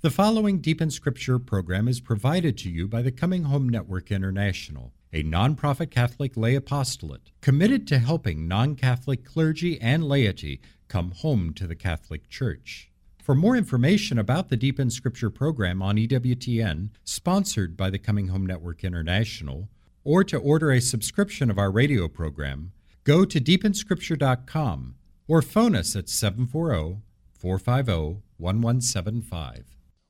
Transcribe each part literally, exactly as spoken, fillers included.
The following Deep in Scripture program is provided to you by the Coming Home Network International, a nonprofit Catholic lay apostolate committed to helping non-Catholic clergy and laity come home to the Catholic Church. For more information about the Deep in Scripture program on E W T N, sponsored by the Coming Home Network International, or to order a subscription of our radio program, go to deep in scripture dot com or phone us at seven four zero, four five zero, one one seven five.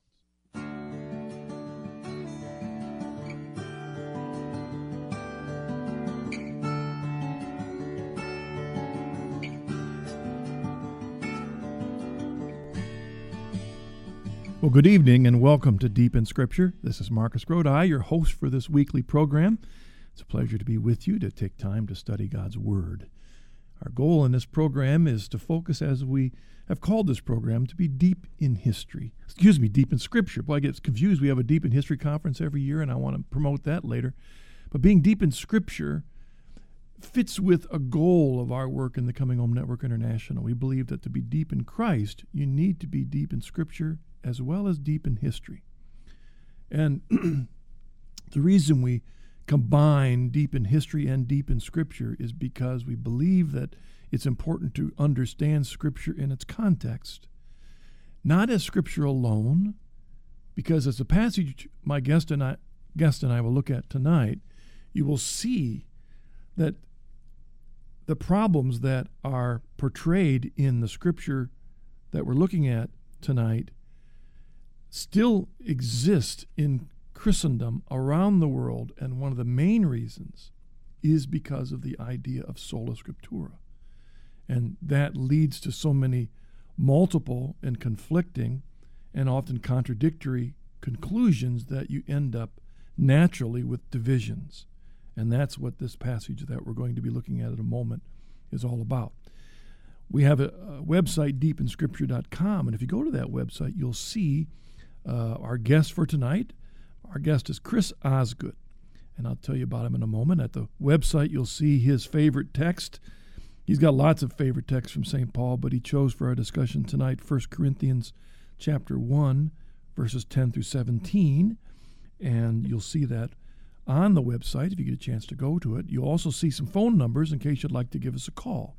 Well, good evening and welcome to Deep in Scripture. This is Marcus Grodi, your host for this weekly program. It's a pleasure to be with you to take time to study God's Word. Our goal in this program is to focus, as we have called this program, to be deep in history. Excuse me, deep in Scripture. Boy, I get confused. We have a Deep in History conference every year, and I want to promote that later. But being deep in Scripture fits with a goal of our work in the Coming Home Network International. We believe that to be deep in Christ, you need to be deep in Scripture as well as deep in history. And the reason we combine deep in history and deep in Scripture is because we believe that it's important to understand Scripture in its context, not as Scripture alone, because as a passage my guest and I, guest and I will look at tonight, you will see that the problems that are portrayed in the Scripture that we're looking at tonight still exist in Christendom around the world, and one of the main reasons is because of the idea of sola scriptura. And that leads to so many multiple and conflicting and often contradictory conclusions that you end up naturally with divisions. And that's what this passage that we're going to be looking at in a moment is all about. We have a, a website, deep in scripture dot com, and if you go to that website, you'll see Uh, our guest for tonight. Our guest is Chris Osgood, and I'll tell you about him in a moment. At the website, you'll see his favorite text. He's got lots of favorite texts from Saint Paul, but he chose for our discussion tonight First Corinthians chapter one, verses ten through seventeen, and you'll see that on the website if you get a chance to go to it. You'll also see some phone numbers in case you'd like to give us a call.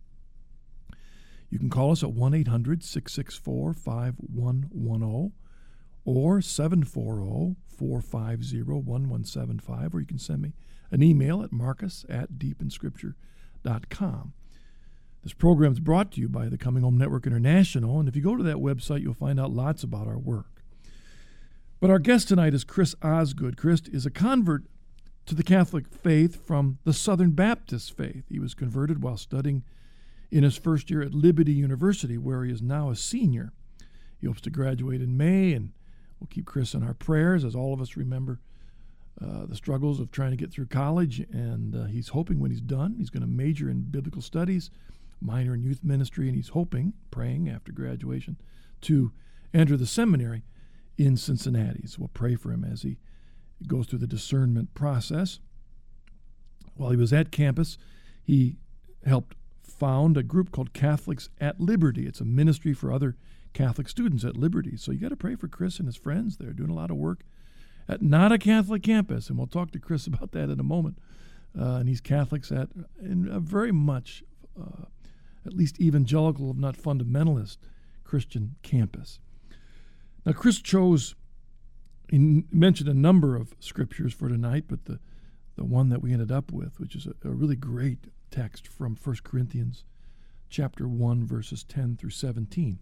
You can call us at one eight hundred, six six four, five one one zero or seven four zero, four five zero, one one seven five, or you can send me an email at marcus at deep in scripture dot com. This program is brought to you by the Coming Home Network International, and if you go to that website, you'll find out lots about our work. But our guest tonight is Chris Osgood. Chris is a convert to the Catholic faith from the Southern Baptist faith. He was converted while studying in his first year at Liberty University, where he is now a senior. He hopes to graduate in May, and we'll keep Chris in our prayers as all of us remember uh, the struggles of trying to get through college. And uh, he's hoping when he's done, he's going to major in biblical studies, minor in youth ministry, and he's hoping, praying after graduation, to enter the seminary in Cincinnati. So we'll pray for him as he goes through the discernment process. While he was at campus, he helped found a group called Catholics at Liberty. It's a ministry for other Catholic students at Liberty. So you got to pray for Chris and his friends. They're doing a lot of work at not a Catholic campus, and we'll talk to Chris about that in a moment. Uh, and he's Catholics at in a very much, uh, at least evangelical, if not fundamentalist, Christian campus. Now, Chris chose, he mentioned a number of scriptures for tonight, but the, the one that we ended up with, which is a, a really great text from First Corinthians chapter one, verses ten through seventeen.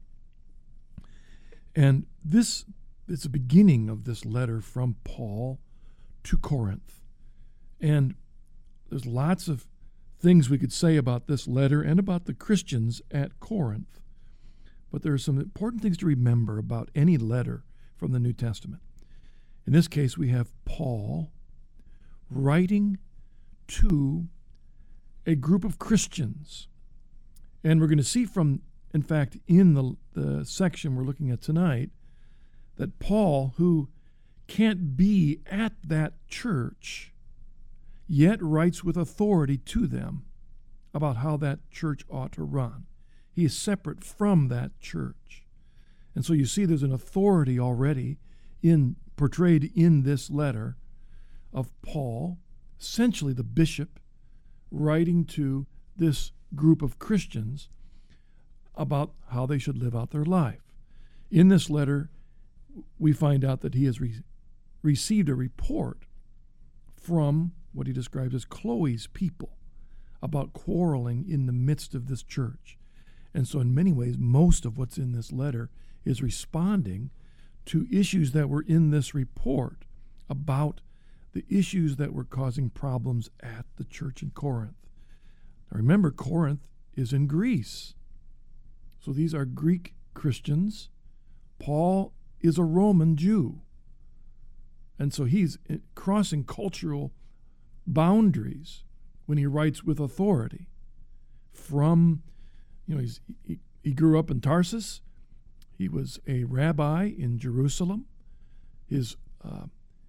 And this is the beginning of this letter from Paul to Corinth. And there's lots of things we could say about this letter and about the Christians at Corinth. But there are some important things to remember about any letter from the New Testament. In this case, we have Paul writing to a group of Christians. And we're going to see from In fact, in the, the section we're looking at tonight, that Paul, who can't be at that church, yet writes with authority to them about how that church ought to run. He is separate from that church. And so you see there's an authority already in portrayed in this letter of Paul, essentially the bishop, writing to this group of Christians about how they should live out their life. In this letter, we find out that he has re- received a report from what he describes as Chloe's people about quarreling in the midst of this church. And so in many ways, most of what's in this letter is responding to issues that were in this report about the issues that were causing problems at the church in Corinth. Now remember, Corinth is in Greece. So these are Greek Christians. Paul is a Roman Jew. And so he's crossing cultural boundaries when he writes with authority. From, you know, he's, he, he grew up in Tarsus. He was a rabbi in Jerusalem. His uh,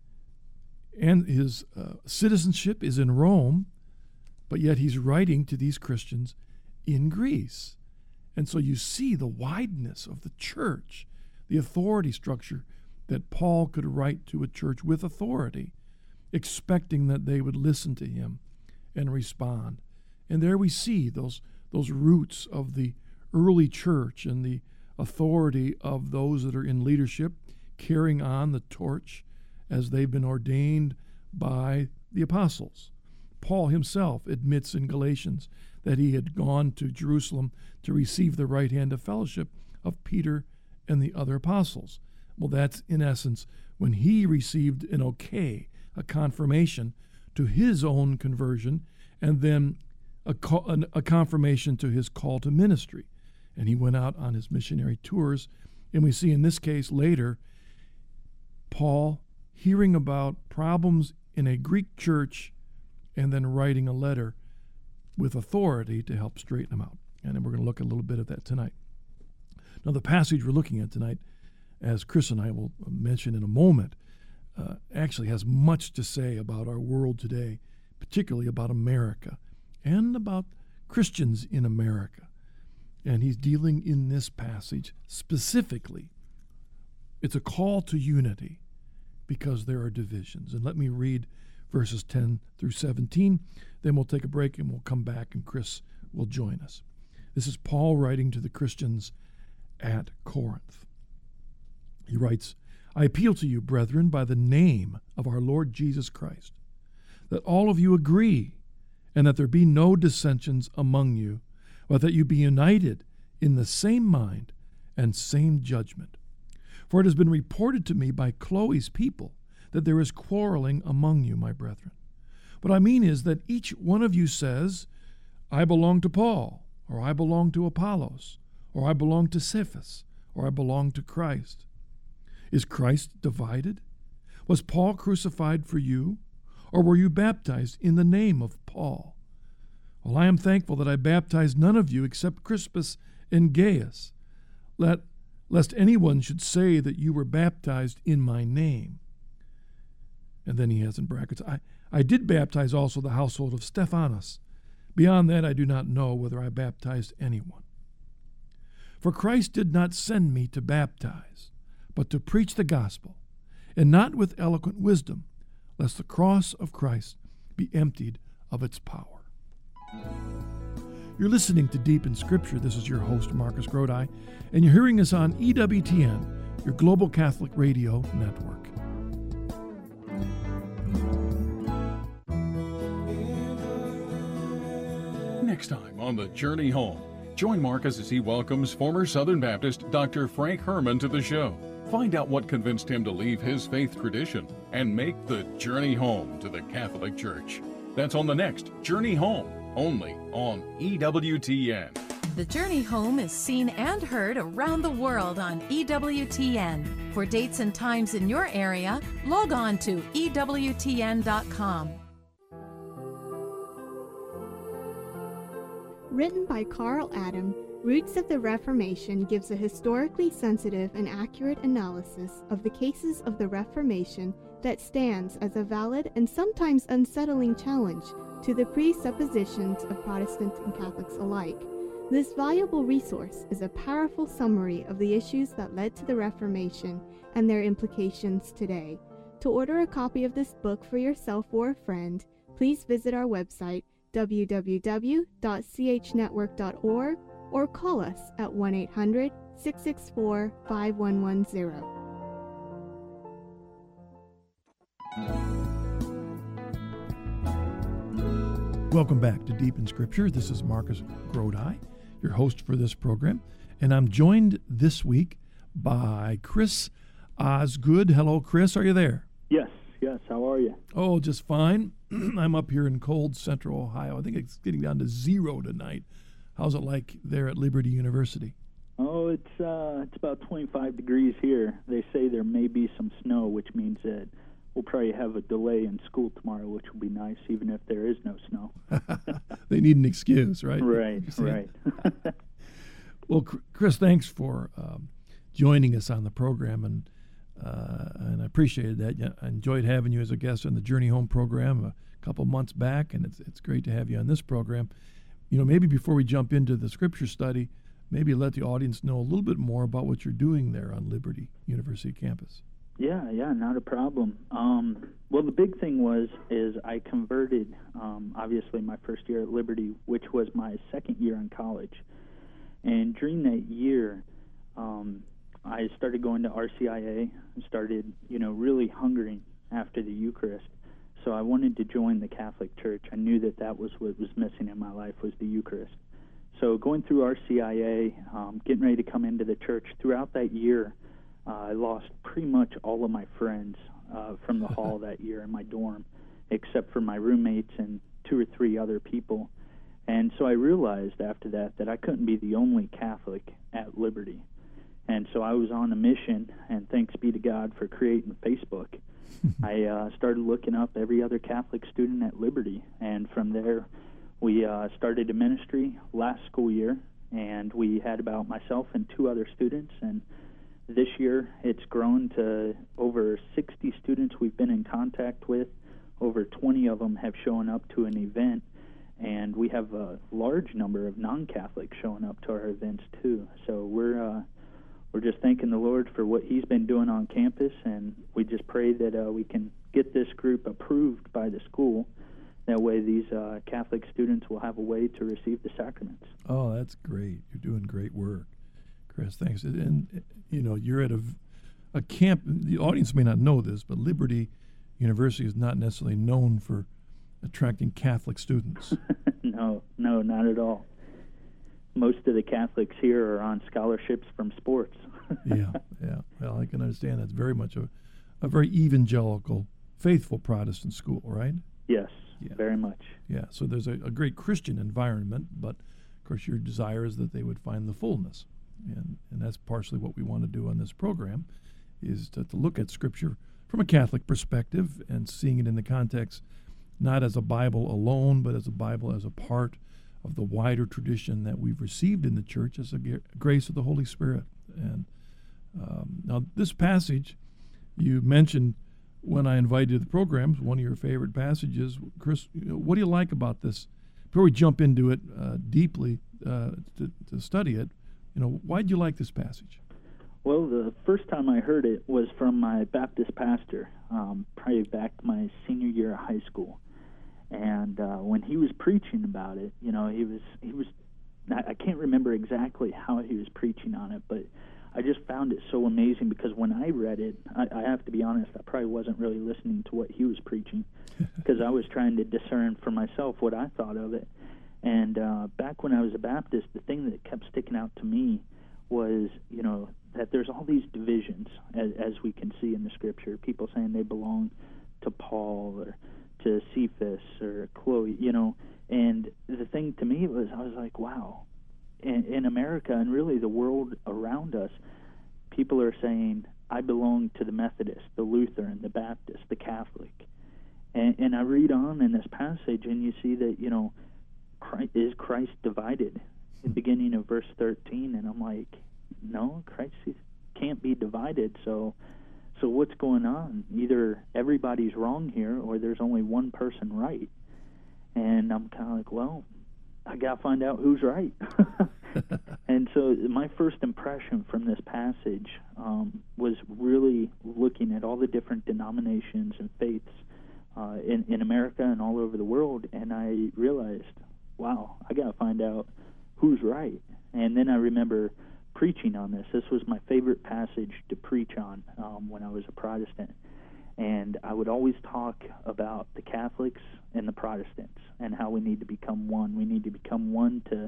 and his uh, citizenship is in Rome, but yet he's writing to these Christians in Greece. And so you see the wideness of the church, the authority structure, that Paul could write to a church with authority, expecting that they would listen to him and respond. And there we see those, those roots of the early church and the authority of those that are in leadership, carrying on the torch as they've been ordained by the apostles. Paul himself admits in Galatians that he had gone to Jerusalem to receive the right hand of fellowship of Peter and the other apostles. Well, that's in essence when he received an okay, a confirmation to his own conversion, and then a, co- a confirmation to his call to ministry. And he went out on his missionary tours. And we see in this case later, Paul hearing about problems in a Greek church and then writing a letter with authority to help straighten them out. And then we're going to look at a little bit of that tonight. Now, the passage we're looking at tonight, as Chris and I will mention in a moment, uh, actually has much to say about our world today, particularly about America and about Christians in America. And he's dealing in this passage specifically. It's a call to unity because there are divisions. And let me read verses ten through seventeen. Then we'll take a break and we'll come back and Chris will join us. This is Paul writing to the Christians at Corinth. He writes, I appeal to you, brethren, by the name of our Lord Jesus Christ, that all of you agree, and that there be no dissensions among you, but that you be united in the same mind and same judgment. For it has been reported to me by Chloe's people that there is quarreling among you, my brethren. What I mean is that each one of you says, I belong to Paul, or I belong to Apollos, or I belong to Cephas, or I belong to Christ. Is Christ divided? Was Paul crucified for you, or were you baptized in the name of Paul? Well, I am thankful that I baptized none of you except Crispus and Gaius, let, lest anyone should say that you were baptized in my name. And then he has in brackets, I, I did baptize also the household of Stephanas. Beyond that, I do not know whether I baptized anyone. For Christ did not send me to baptize, but to preach the gospel, and not with eloquent wisdom, lest the cross of Christ be emptied of its power. You're listening to Deep in Scripture. This is your host, Marcus Grodi, and you're hearing us on E W T N, your Global Catholic Radio Network. Next time on The Journey Home, join Marcus as he welcomes former Southern Baptist Doctor Frank Herman to the show. Find out what convinced him to leave his faith tradition and make the journey home to the Catholic Church. That's on the next Journey Home, only on E W T N. The Journey Home is seen and heard around the world on E W T N. For dates and times in your area, log on to E W T N dot com. Written by Carl Adam, Roots of the Reformation gives a historically sensitive and accurate analysis of the cases of the Reformation that stands as a valid and sometimes unsettling challenge to the presuppositions of Protestants and Catholics alike. This valuable resource is a powerful summary of the issues that led to the Reformation and their implications today. To order a copy of this book for yourself or a friend, please visit our website, w w w dot c h network dot org, or call us at one eight hundred, six six four, five one one zero. Welcome back to Deep in Scripture. This is Marcus Grodi, your host for this program, and I'm joined this week by Chris Osgood. Hello, Chris. Are you there? Yes, yes. How are you? Oh, just fine. I'm up here in cold central Ohio. I think it's getting down to zero tonight. How's it like there at Liberty University? Oh, it's uh, it's about twenty-five degrees here. They say there may be some snow, which means that we'll probably have a delay in school tomorrow, which will be nice, even if there is no snow. They need an excuse, right? Right, right. Well, Chris, thanks for um, joining us on the program, and uh, and I appreciated that. Yeah, I enjoyed having you as a guest on the Journey Home program a couple months back, and it's it's great to have you on this program. You know, maybe before we jump into the Scripture study, maybe let the audience know a little bit more about what you're doing there on Liberty University campus. Yeah, yeah, not a problem. Um, well, the big thing was is I converted, um, obviously, my first year at Liberty, which was my second year in college. And during that year, um, I started going to R C I A and started, you know, really hungering after the Eucharist. So I wanted to join the Catholic Church. I knew that that was what was missing in my life, was the Eucharist. So going through R C I A, um, getting ready to come into the church, throughout that year, uh, I lost pretty much all of my friends uh, from the hall that year in my dorm, except for my roommates and two or three other people. And so I realized after that that I couldn't be the only Catholic at Liberty. And so I was on a mission, and thanks be to God for creating Facebook. I uh, started looking up every other Catholic student at Liberty, and from there we uh, started a ministry last school year, and we had about myself and two other students, and this year it's grown to over sixty students we've been in contact with. Over twenty of them have shown up to an event, and we have a large number of non-Catholics showing up to our events too. So we're uh, we're just thanking the Lord for what He's been doing on campus, and we just pray that uh, we can get this group approved by the school. That way these uh, Catholic students will have a way to receive the sacraments. Oh, that's great. You're doing great work, Chris. Thanks. And, you know, you're at a, a camp. The audience may not know this, but Liberty University is not necessarily known for attracting Catholic students. No, no, not at all. Most of the Catholics here are on scholarships from sports. yeah, yeah. Well, I can understand that's very much a, a very evangelical, faithful Protestant school, right? Yes, yeah. Very much. Yeah, so there's a, a great Christian environment, but, of course, your desire is that they would find the fullness. And and that's partially what we want to do on this program, is to, to look at Scripture from a Catholic perspective and seeing it in the context not as a Bible alone, but as a Bible as a part of the wider tradition that we've received in the church as a g- grace of the Holy Spirit. And um, now this passage you mentioned when I invited you to the program, one of your favorite passages. Chris, you know, what do you like about this? Before we jump into it uh, deeply uh, to, to study it, you know, why did you like this passage? Well, the first time I heard it was from my Baptist pastor, um, probably back my senior year of high school. And uh, when he was preaching about it, you know, he was, he was, I can't remember exactly how he was preaching on it, but I just found it so amazing because when I read it, I, I have to be honest, I probably wasn't really listening to what he was preaching because I was trying to discern for myself what I thought of it. And uh, back when I was a Baptist, the thing that kept sticking out to me was, you know, that there's all these divisions, as, as we can see in the Scripture. People saying they belong to Paul or to Cephas or Chloe, you know. And the thing to me was, I was like, wow. In, in America and really the world around us, people are saying, I belong to the Methodist, the Lutheran, the Baptist, the Catholic. And, and I read on in this passage, and you see that, you know, Christ, is Christ divided? In the beginning of verse thirteen, and I'm like, no, Christ can't be divided. So, so what's going on? Either everybody's wrong here, or there's only one person right. And I'm kind of like, well, I got to find out who's right. And so my first impression from this passage um, was really looking at all the different denominations and faiths uh, in, in America and all over the world, and I realized, wow, I got to find out who's right. And then I remember preaching on this. This was my favorite passage to preach on um, when I was a Protestant. And I would always talk about the Catholics and the Protestants and how we need to become one. We need to become one to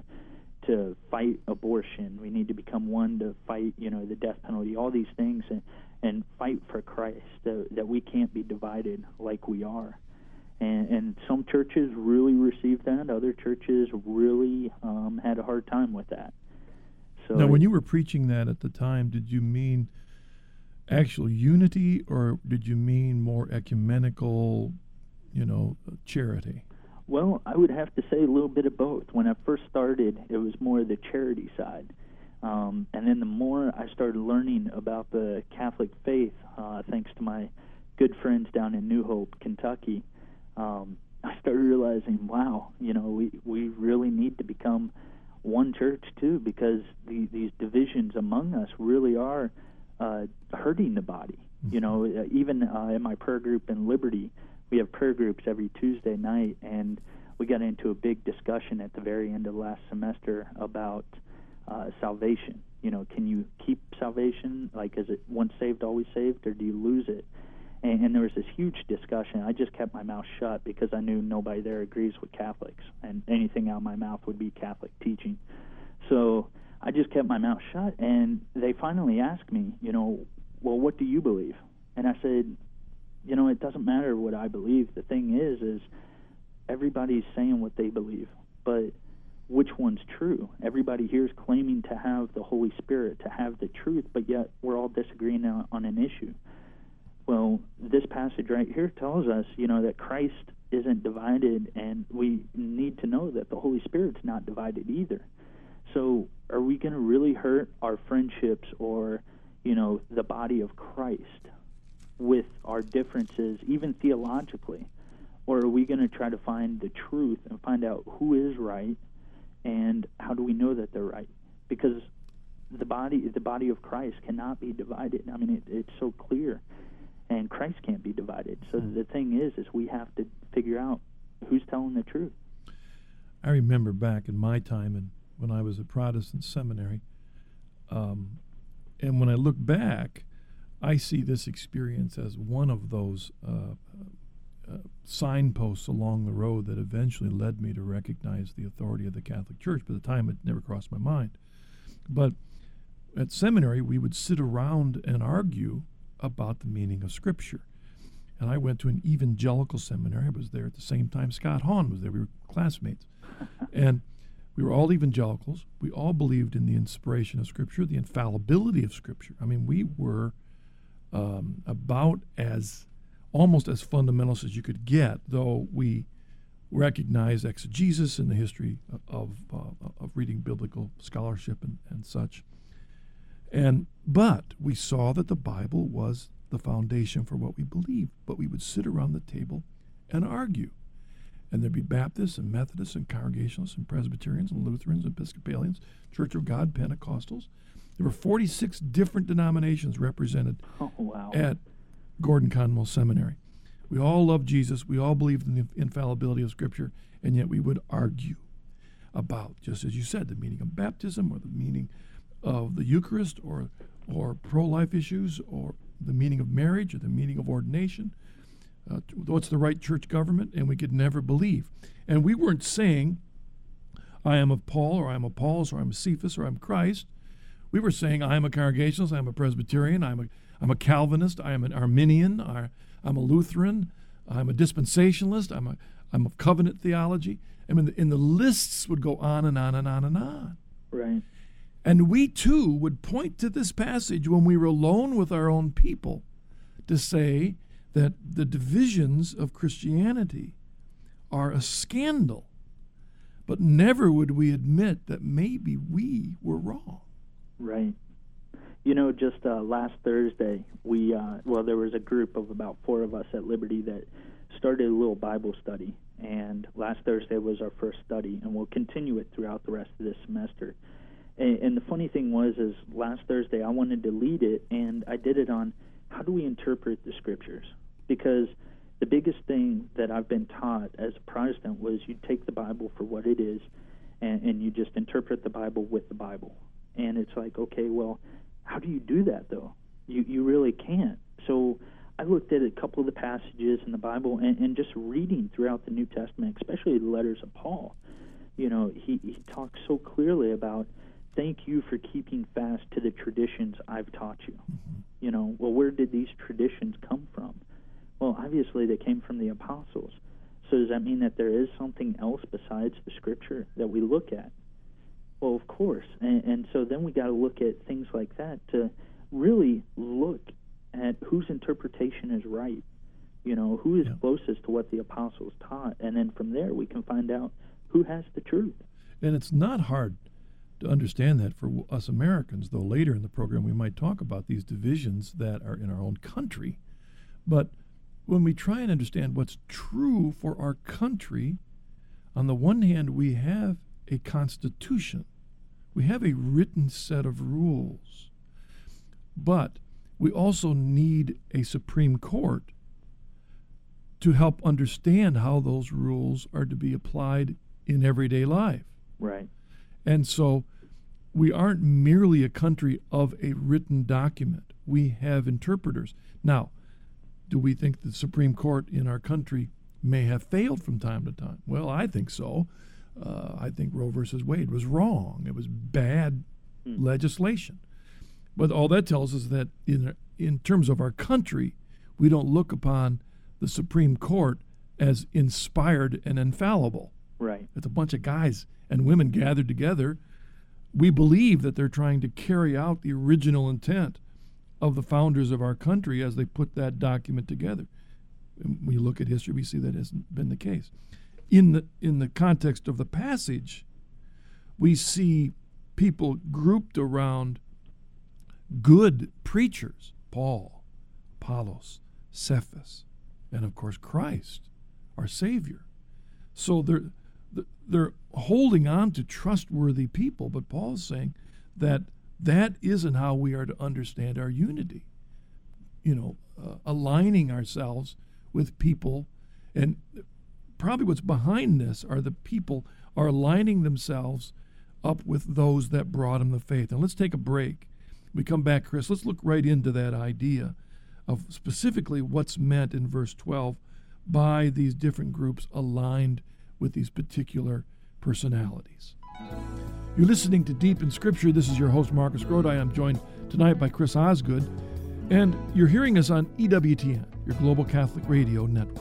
to fight abortion. We need to become one to fight, you know, the death penalty, all these things, and, and fight for Christ, that, that we can't be divided like we are. And, and some churches really received that. Other churches really um, had a hard time with that. So now, when you were preaching that at the time, did you mean actual unity, or did you mean more ecumenical, you know, charity? Well, I would have to say a little bit of both. When I first started, it was more the charity side. Um, and then the more I started learning about the Catholic faith, uh, thanks to my good friends down in New Hope, Kentucky, um, I started realizing, wow, you know, we, we really need to become one church too, because the, these divisions among us really are uh, hurting the body. Mm-hmm. You know, even uh, in my prayer group in Liberty, we have prayer groups every Tuesday night, and we got into a big discussion at the very end of last semester about uh, salvation. You know, can you keep salvation? Like, is it once saved, always saved, or do you lose it? And, and there was this huge discussion. I just kept my mouth shut because I knew nobody there agrees with Catholics, and anything out of my mouth would be Catholic teaching. So I just kept my mouth shut, and they finally asked me, you know, well, what do you believe? And I said, you know, it doesn't matter what I believe. The thing is, is everybody's saying what they believe, but which one's true? Everybody here is claiming to have the Holy Spirit, to have the truth, but yet we're all disagreeing on, on an issue. Well, this passage right here tells us, you know, that Christ isn't divided, and we need to know that the Holy Spirit's not divided either. So are we going to really hurt our friendships or, you know, the body of Christ with our differences, even theologically? Or are we going to try to find the truth and find out who is right, and how do we know that they're right? Because the body the body of Christ cannot be divided. I mean, it, it's so clear, and Christ can't be divided. So the thing is, is we have to figure out who's telling the truth. I remember back in my time, and when I was at Protestant seminary, um, and when I look back, I see this experience as one of those uh, uh, signposts along the road that eventually led me to recognize the authority of the Catholic Church. But at the time, it never crossed my mind. But at seminary, we would sit around and argue about the meaning of Scripture. And I went to an evangelical seminary. I was there at the same time Scott Hahn was there. We were classmates. And we were all evangelicals. We all believed in the inspiration of Scripture, the infallibility of Scripture. I mean, we were Um, about as almost as fundamentalist as you could get, though we recognize exegesis in the history of uh, of reading biblical scholarship and, and such. And but we saw that the Bible was the foundation for what we believed. But we would sit around the table and argue, and there'd be Baptists and Methodists and Congregationalists and Presbyterians and Lutherans and Episcopalians, Church of God, Pentecostals. There were forty-six different denominations represented oh, wow. at Gordon Conwell Seminary. We all loved Jesus. We all believed in the infallibility of Scripture, and yet we would argue about, just as you said, the meaning of baptism or the meaning of the Eucharist or or pro-life issues or the meaning of marriage or the meaning of ordination. Uh, what's the right church government? And we could never believe. And we weren't saying, I am of Paul, or I am Apollos, or I'm Cephas, or I'm Christ. We were saying, I am a Congregationalist, I am a Presbyterian, I'm a, I'm a Calvinist, I am an Arminian, I, I'm a Lutheran, I'm a Dispensationalist, I'm a, I'm of covenant theology. I mean, and the lists would go on and on and on and on. Right. And we, too, would point to this passage when we were alone with our own people to say that the divisions of Christianity are a scandal. But never would we admit that maybe we were wrong. Right. You know, just uh, last Thursday, we, uh, well, there was a group of about four of us at Liberty that started a little Bible study. And last Thursday was our first study, and we'll continue it throughout the rest of this semester. And, and the funny thing was, is last Thursday I wanted to lead it, and I did it on how do we interpret the Scriptures? Because the biggest thing that I've been taught as a Protestant was you take the Bible for what it is, and, and you just interpret the Bible with the Bible. And it's like, okay, well, how do you do that, though? You you really can't. So I looked at a couple of the passages in the Bible, and, and just reading throughout the New Testament, especially the letters of Paul, you know, he, he talks so clearly about, thank you for keeping fast to the traditions I've taught you. Mm-hmm. You know, well, where did these traditions come from? Well, obviously they came from the apostles. So does that mean that there is something else besides the Scripture that we look at? Well, of course. And, and so then we got to look at things like that to really look at whose interpretation is right. You know, who is yeah. closest to what the apostles taught. And then from there we can find out who has the truth. And it's not hard to understand that for us Americans, though later in the program we might talk about these divisions that are in our own country. But when we try and understand what's true for our country, on the one hand, we have a constitution. We have a written set of rules. But we also need a Supreme Court to help understand how those rules are to be applied in everyday life. Right. And so we aren't merely a country of a written document. We have interpreters. Now, do we think the Supreme Court in our country may have failed from time to time? Well, I think so. Uh, I think Roe versus Wade was wrong. It was bad mm. legislation. But all that tells us that in in terms of our country, we don't look upon the Supreme Court as inspired and infallible. Right. It's a bunch of guys and women gathered together. We believe that they're trying to carry out the original intent of the founders of our country as they put that document together. And when you look at history, we see that hasn't been the case. In the in the context of the passage, we see people grouped around good preachers, Paul, Apollos, Cephas, and of course Christ, our Savior. So they're they're holding on to trustworthy people, but Paul's saying that that isn't how we are to understand our unity. You know, uh, aligning ourselves with people, and probably what's behind this are the people are aligning themselves up with those that brought them the faith. Now let's take a break. When we come back, Chris, let's look right into that idea of specifically what's meant in verse twelve by these different groups aligned with these particular personalities. You're listening to Deep in Scripture. This is your host, Marcus Grodi. I'm joined tonight by Chris Osgood, and you're hearing us on E W T N, your Global Catholic Radio Network.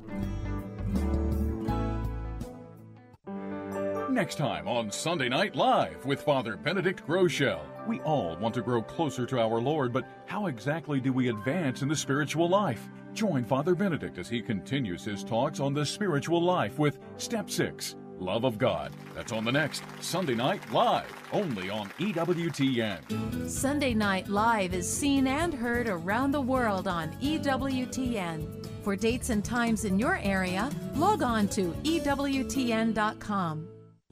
Next time on Sunday Night Live with Father Benedict Groeschel. We all want to grow closer to our Lord, but how exactly do we advance in the spiritual life? Join Father Benedict as he continues his talks on the spiritual life with Step six, Love of God. That's on the next Sunday Night Live, only on E W T N. Sunday Night Live is seen and heard around the world on E W T N. For dates and times in your area, log on to E W T N dot com.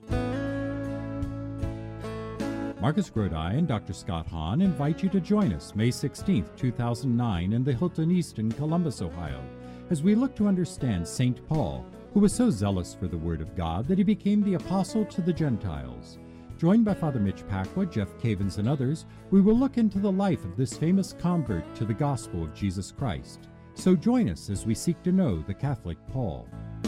Marcus Grodi and Doctor Scott Hahn invite you to join us May sixteenth, two thousand nine in the Hilton East in Columbus, Ohio, as we look to understand Saint Paul, who was so zealous for the Word of God that he became the apostle to the Gentiles. Joined by Father Mitch Pacwa, Jeff Cavins, and others, we will look into the life of this famous convert to the gospel of Jesus Christ. So join us as we seek to know the Catholic Paul.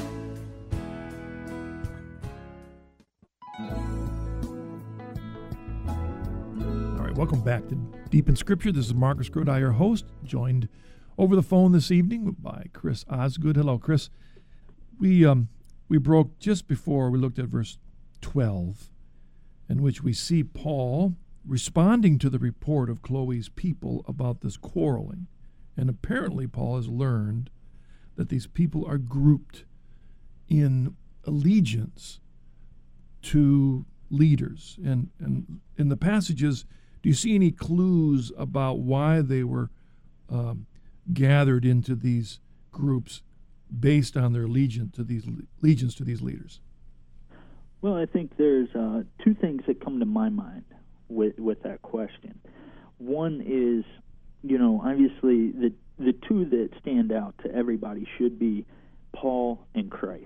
Welcome back to Deep in Scripture. This is Marcus Grodi, your host, joined over the phone this evening by Chris Osgood. Hello, Chris. We um we broke just before we looked at verse twelve, in which we see Paul responding to the report of Chloe's people about this quarreling. And apparently Paul has learned that these people are grouped in allegiance to leaders. And, and in the passages do you see any clues about why they were um, gathered into these groups based on their allegiance to these allegiance to these leaders? Well, I think there's uh, two things that come to my mind with with that question. One is, you know, obviously the the two that stand out to everybody should be Paul and Christ,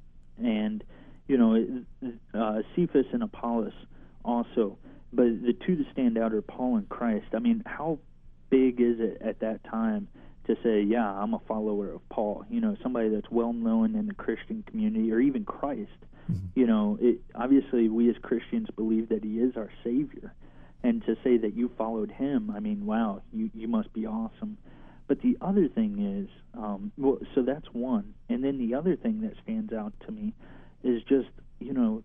and you know, uh, Cephas and Apollos also. But the two that stand out are Paul and Christ. I mean, how big is it at that time to say, yeah, I'm a follower of Paul? You know, somebody that's well known in the Christian community, or even Christ. Mm-hmm. You know, it, obviously we as Christians believe that he is our Savior. And to say that you followed him, I mean, wow, you, you must be awesome. But the other thing is, um, well, so that's one. And then the other thing that stands out to me is just, you know,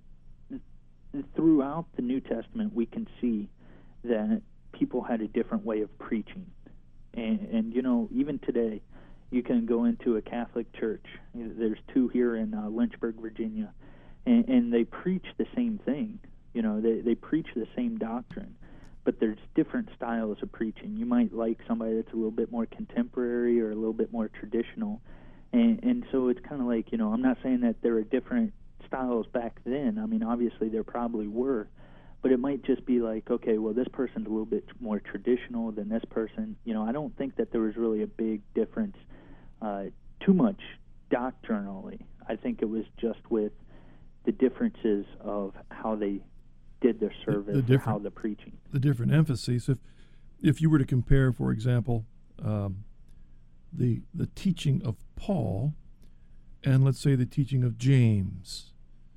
throughout the New Testament, we can see that people had a different way of preaching. And, and you know, even today, you can go into a Catholic church. There's two here in uh, Lynchburg, Virginia, and, and they preach the same thing. You know, they, they preach the same doctrine, but there's different styles of preaching. You might like somebody that's a little bit more contemporary or a little bit more traditional. And, and so it's kind of like, you know, I'm not saying that there are different styles back then. I mean, obviously there probably were, but it might just be like, okay, well, this person's a little bit more traditional than this person. You know, I don't think that there was really a big difference uh, too much doctrinally. I think it was just with the differences of how they did their service, the, the or how the preaching. The different emphases. If if you were to compare, for example, um, the the teaching of Paul and let's say the teaching of James,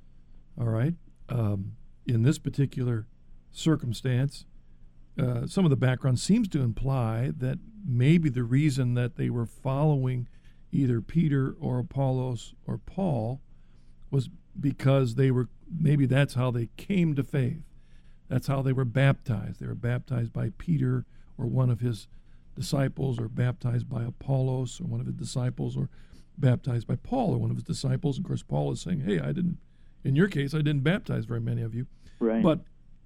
all right, um, in this particular circumstance, uh, some of the background seems to imply that maybe the reason that they were following either Peter or Apollos or Paul was because they were, maybe that's how they came to faith. That's how they were baptized. They were baptized by Peter or one of his disciples, or baptized by Apollos or one of his disciples, or baptized by Paul or one of his disciples. Of course, Paul is saying, hey, I didn't, in your case, I didn't baptize very many of you. Right. But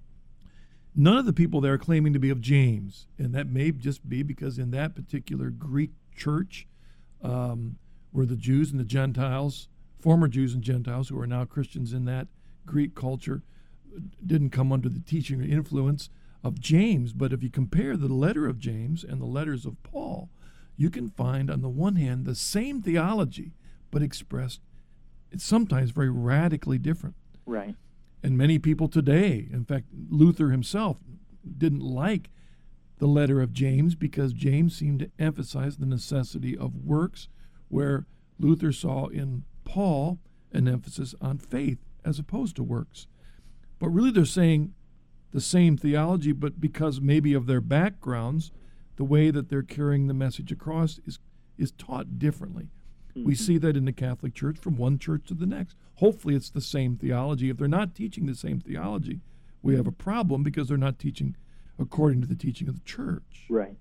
none of the people there are claiming to be of James, and that may just be because in that particular Greek church um, were the Jews and the Gentiles, former Jews and Gentiles who are now Christians in that Greek culture, didn't come under the teaching or influence of James. But if you compare the letter of James and the letters of Paul, you can find on the one hand the same theology, but expressed, it's sometimes very radically different. Right. And many people today, in fact, Luther himself didn't like the letter of James because James seemed to emphasize the necessity of works, where Luther saw in Paul an emphasis on faith as opposed to works. But really they're saying the same theology, but because maybe of their backgrounds, the way that they're carrying the message across is is taught differently. Mm-hmm. We see that in the Catholic Church from one church to the next. Hopefully it's the same theology. If they're not teaching the same theology, we have a problem because they're not teaching according to the teaching of the church. Right.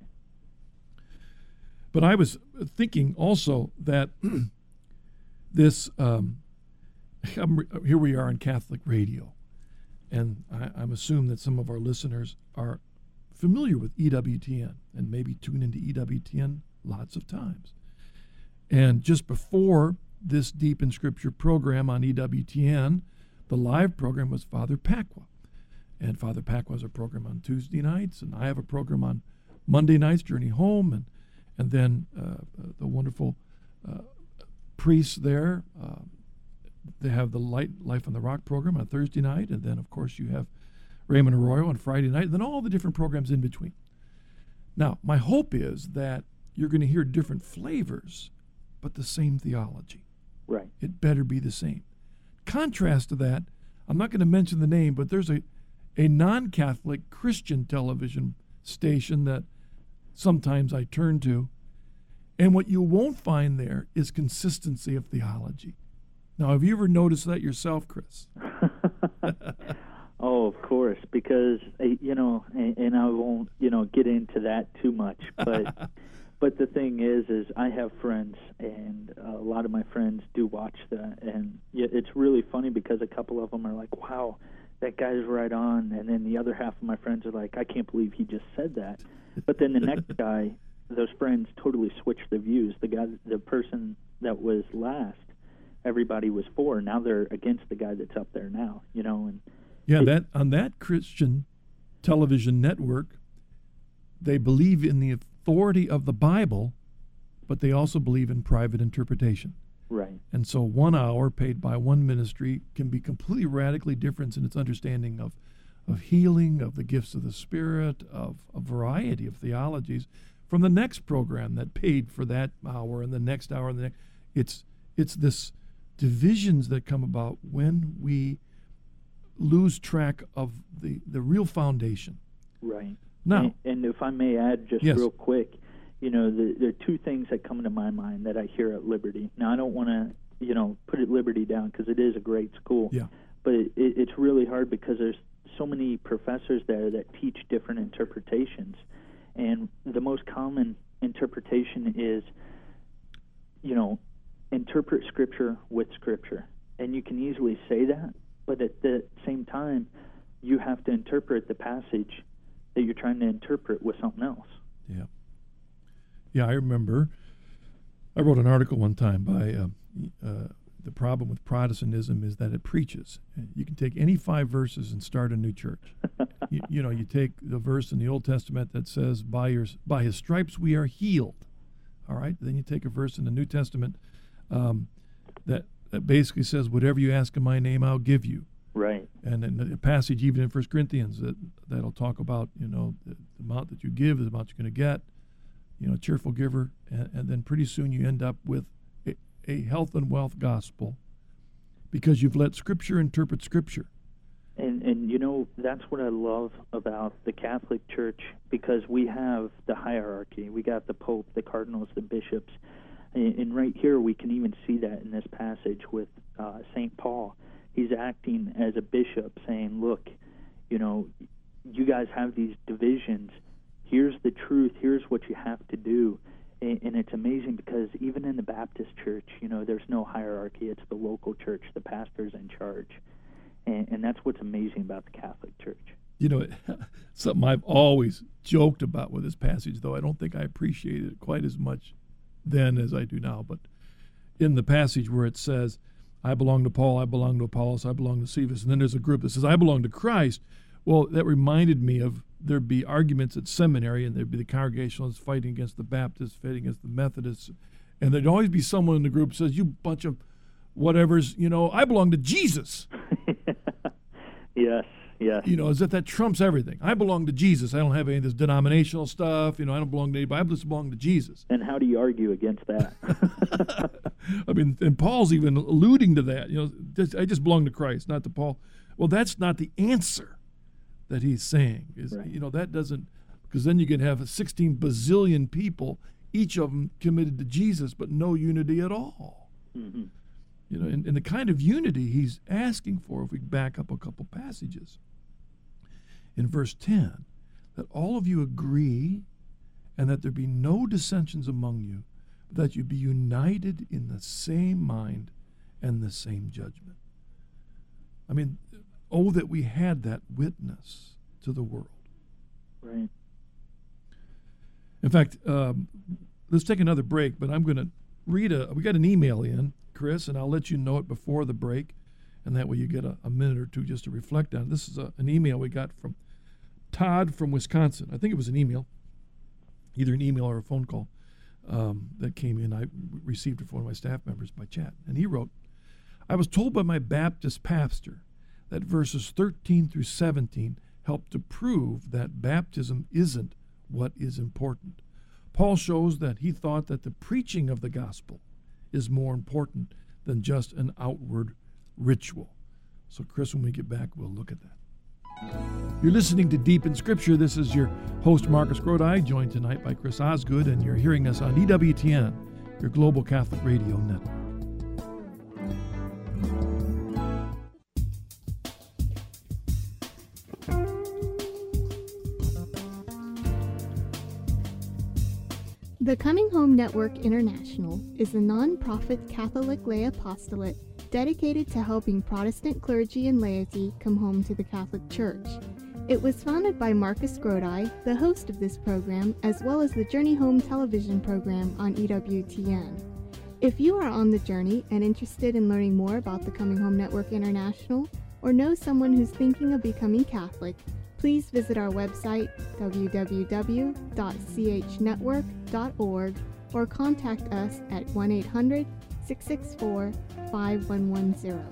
But I was thinking also that this, um, here we are on Catholic radio, and I, I'm assuming that some of our listeners are familiar with E W T N and maybe tune into E W T N lots of times. And just before this Deep in Scripture program on E W T N, the live program was Father Pacwa. And Father Pacwa has a program on Tuesday nights, and I have a program on Monday nights, Journey Home, and and then uh, the wonderful uh, priests there. Uh, they have the Light Life on the Rock program on Thursday night, and then, of course, you have Raymond Arroyo on Friday night, and then all the different programs in between. Now, my hope is that you're going to hear different flavors, but the same theology. Right. It better be the same. Contrast to that, I'm not going to mention the name, but there's a, a non-Catholic Christian television station that sometimes I turn to, and what you won't find there is consistency of theology. Now, have you ever noticed that yourself, Chris? Oh, of course, because, you know, and, and I won't, you know, get into that too much, but but the thing is, is I have friends, and a lot of my friends do watch that, and it's really funny because a couple of them are like, wow, that guy's right on. And then the other half of my friends are like, I can't believe he just said that. But then the next guy, those friends totally switched the views. The guy, the person that was last, everybody was for. Now they're against the guy that's up there now, you know. And yeah, it, that on that Christian television network, they believe in the authority of the Bible, but they also believe in private interpretation. Right. And so one hour paid by one ministry can be completely radically different in its understanding of, of healing, of the gifts of the Spirit, of a variety of theologies, from the next program that paid for that hour and the next hour and the next. It's it's this divisions that come about when we lose track of the, the real foundation. Right. Now, and, and if I may add just yes. real quick, you know, the, there are two things that come into my mind that I hear at Liberty. Now, I don't want to, you know, put it Liberty down because it is a great school. Yeah. But it, it's really hard because there's so many professors there that teach different interpretations. And the most common interpretation is, you know, interpret Scripture with Scripture. And you can easily say that, but at the same time, you have to interpret the passage that you're trying to interpret with something else. Yeah. Yeah, I remember I wrote an article one time by uh, uh, the problem with Protestantism is that it preaches. You can take any five verses and start a new church. you, you know, you take the verse in the Old Testament that says, by, your, by his stripes we are healed. All right? Then you take a verse in the New Testament um, that, that basically says, whatever you ask in my name, I'll give you. Right. And then a passage even in First Corinthians that, that'll talk about, you know, the, the amount that you give is the amount you're going to get. You know, cheerful giver, and, and then pretty soon you end up with a, a health and wealth gospel because you've let Scripture interpret Scripture. And, and you know, that's what I love about the Catholic Church, because we have the hierarchy. We got the Pope, the cardinals, the bishops. And, and right here we can even see that in this passage with uh, Saint Paul. He's acting as a bishop saying, look, you know, you guys have these divisions. Here's the truth. Here's what you have to do. And, and it's amazing because even in the Baptist church, you know, there's no hierarchy. It's the local church. The pastor's in charge. And, and that's what's amazing about the Catholic Church. You know, something I've always joked about with this passage, though I don't think I appreciated it quite as much then as I do now. But in the passage where it says, I belong to Paul, I belong to Apollos, I belong to Cephas, and then there's a group that says, I belong to Christ. Well, that reminded me of there'd be arguments at seminary, and there'd be the Congregationalists fighting against the Baptists, fighting against the Methodists, and there'd always be someone in the group who says, you bunch of whatevers, you know, I belong to Jesus. Yes, yes. You know, as if that trumps everything. I belong to Jesus. I don't have any of this denominational stuff. You know, I don't belong to anybody. I just belong to Jesus. And how do you argue against that? I mean, and Paul's even alluding to that. You know, just, I just belong to Christ, not to Paul. Well, that's not the answer that he's saying. Is right. You know, that doesn't, because then you can have sixteen bazillion people, each of them committed to Jesus, but no unity at all. Mm-hmm. You know, and, and the kind of unity he's asking for, if we back up a couple passages. In verse ten, that all of you agree and that there be no dissensions among you, but that you be united in the same mind and the same judgment. I mean, oh, that we had that witness to the world. Right. In fact, um, let's take another break, but I'm going to read a, we got an email in, Chris, and I'll let you know it before the break, and that way you get a, a minute or two just to reflect on it. This is a, an email we got from Todd from Wisconsin. I think it was an email, either an email or a phone call um, that came in. I received it from one of my staff members by chat, and he wrote, I was told by my Baptist pastor that verses thirteen through seventeen help to prove that baptism isn't what is important. Paul shows that he thought that the preaching of the gospel is more important than just an outward ritual. So, Chris, when we get back, we'll look at that. You're listening to Deep in Scripture. This is your host, Marcus Grodi, joined tonight by Chris Osgood, and you're hearing us on E W T N, your Global Catholic Radio Network. The Coming Home Network International is a non-profit Catholic lay apostolate dedicated to helping Protestant clergy and laity come home to the Catholic Church. It was founded by Marcus Grodi, the host of this program, as well as the Journey Home television program on E W T N. If you are on the journey and interested in learning more about the Coming Home Network International, or know someone who's thinking of becoming Catholic, please visit our website, w w w dot c h network dot org, or contact us at one eight hundred, six six four, five one one zero.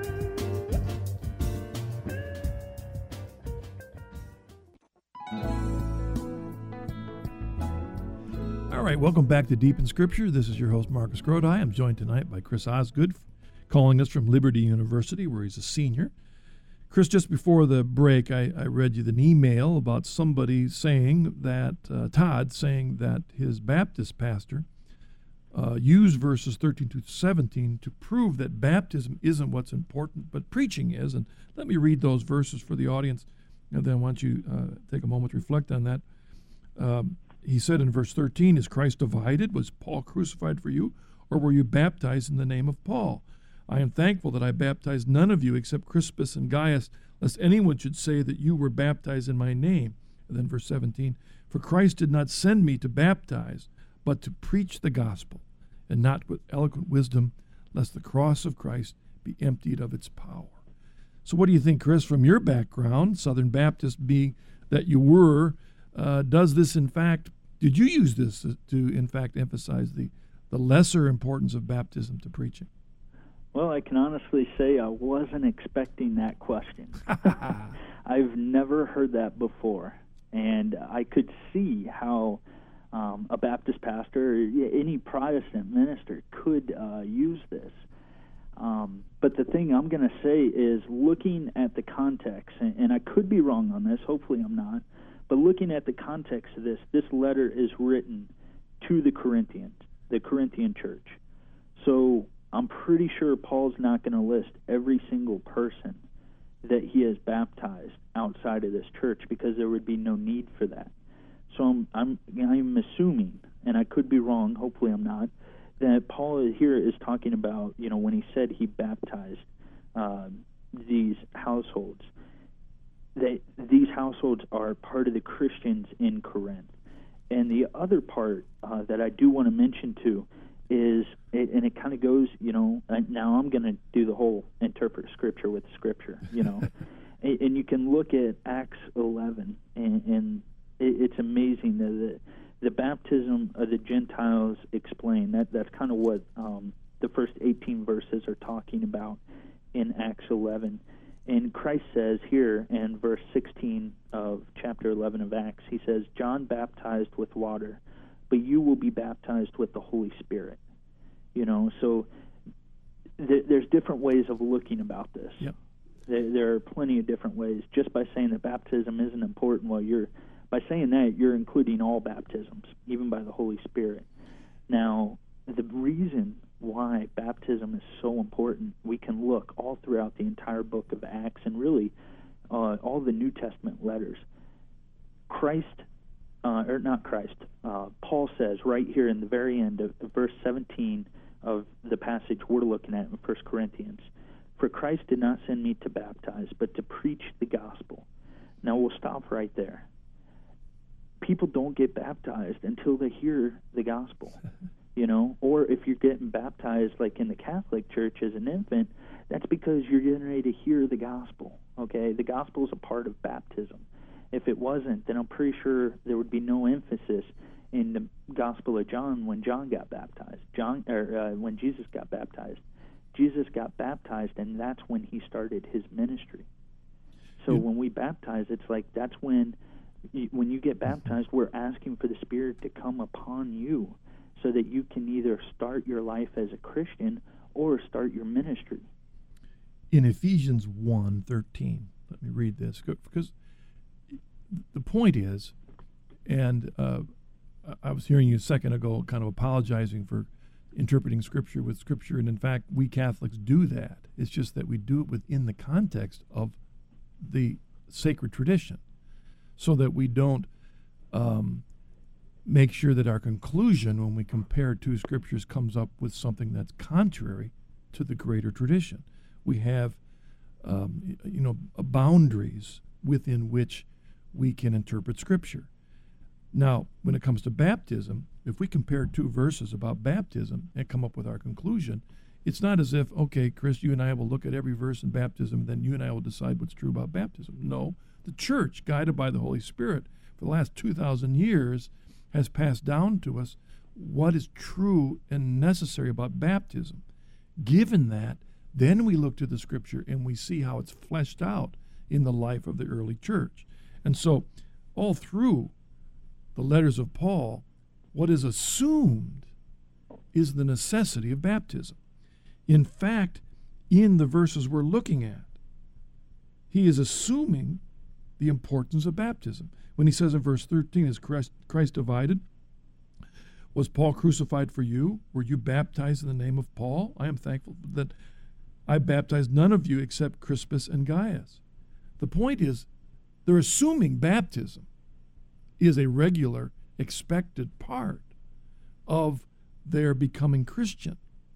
All right, welcome back to Deep in Scripture. This is your host, Marcus Grodi. I'm joined tonight by Chris Osgood, calling us from Liberty University, where he's a senior. Chris, just before the break, I, I read you an email about somebody saying that, uh, Todd saying that his Baptist pastor uh, used verses thirteen to seventeen to prove that baptism isn't what's important, but preaching is. And let me read those verses for the audience, and then why don't you uh, take a moment to reflect on that. Um, he said in verse thirteen, "Is Christ divided? Was Paul crucified for you? Or were you baptized in the name of Paul? I am thankful that I baptized none of you except Crispus and Gaius, lest anyone should say that you were baptized in my name." And then verse seventeen, "For Christ did not send me to baptize, but to preach the gospel, and not with eloquent wisdom, lest the cross of Christ be emptied of its power." So what do you think, Chris, from your background, Southern Baptist being that you were, uh, does this in fact, did you use this to in fact emphasize the, the lesser importance of baptism to preaching? Well, I can honestly say I wasn't expecting that question. I've never heard that before, and I could see how um, a Baptist pastor, or any Protestant minister, could uh, use this. Um, but the thing I'm going to say is, looking at the context, and, and I could be wrong on this, hopefully I'm not, but looking at the context of this, this letter is written to the Corinthians, the Corinthian church. So I'm pretty sure Paul's not going to list every single person that he has baptized outside of this church, because there would be no need for that. So I'm I'm, I'm assuming, and I could be wrong, hopefully I'm not, that Paul here is talking about, you know, when he said he baptized uh, these households, that these households are part of the Christians in Corinth. And the other part uh, that I do want to mention too is, it, and it kind of goes, you know, now I'm going to do the whole interpret Scripture with Scripture, you know, and, and you can look at Acts eleven, and, and it, it's amazing that the, the baptism of the Gentiles explained. That that's kind of what um, the first eighteen verses are talking about in Acts eleven. And Christ says here in verse sixteen of chapter eleven of Acts, he says, "John baptized with water, but you will be baptized with the Holy Spirit." You know, so th- there's different ways of looking about this. Yep. There, there are plenty of different ways. Just by saying that baptism isn't important, well, you're by saying that you're including all baptisms, even by the Holy Spirit. Now, the reason why baptism is so important, we can look all throughout the entire book of Acts, and really uh, all the New Testament letters. Christ. Uh, or not Christ, uh, Paul says right here in the very end of verse seventeen of the passage we're looking at in First Corinthians, "For Christ did not send me to baptize, but to preach the gospel." Now we'll stop right there. People don't get baptized until they hear the gospel, you know, or if you're getting baptized like in the Catholic Church as an infant, that's because you're getting ready to hear the gospel, okay? The gospel is a part of baptism. If it wasn't, then I'm pretty sure there would be no emphasis in the Gospel of John when John got baptized. John, or uh, when Jesus got baptized, Jesus got baptized, and that's when he started his ministry. So yeah. When we baptize, it's like that's when, you, when you get baptized, we're asking for the Spirit to come upon you, so that you can either start your life as a Christian or start your ministry. In Ephesians one thirteen, let me read this, because the point is, and uh, I was hearing you a second ago kind of apologizing for interpreting Scripture with Scripture, and in fact, we Catholics do that. It's just that we do it within the context of the sacred tradition, so that we don't um, make sure that our conclusion when we compare two scriptures comes up with something that's contrary to the greater tradition. We have, um, you know, boundaries within which we can interpret Scripture. Now, when it comes to baptism, if we compare two verses about baptism and come up with our conclusion, it's not as if, okay, Chris, you and I will look at every verse in baptism, then you and I will decide what's true about baptism. No, the church, guided by the Holy Spirit for the last two thousand years, has passed down to us what is true and necessary about baptism. Given that, then we look to the Scripture and we see how it's fleshed out in the life of the early church. And so, all through the letters of Paul, what is assumed is the necessity of baptism. In fact, in the verses we're looking at, he is assuming the importance of baptism. When he says in verse thirteen, is Christ, Christ divided? Was Paul crucified for you? Were you baptized in the name of Paul? I am thankful that I baptized none of you except Crispus and Gaius. The point is, they're assuming baptism is a regular, expected part of their becoming Christian.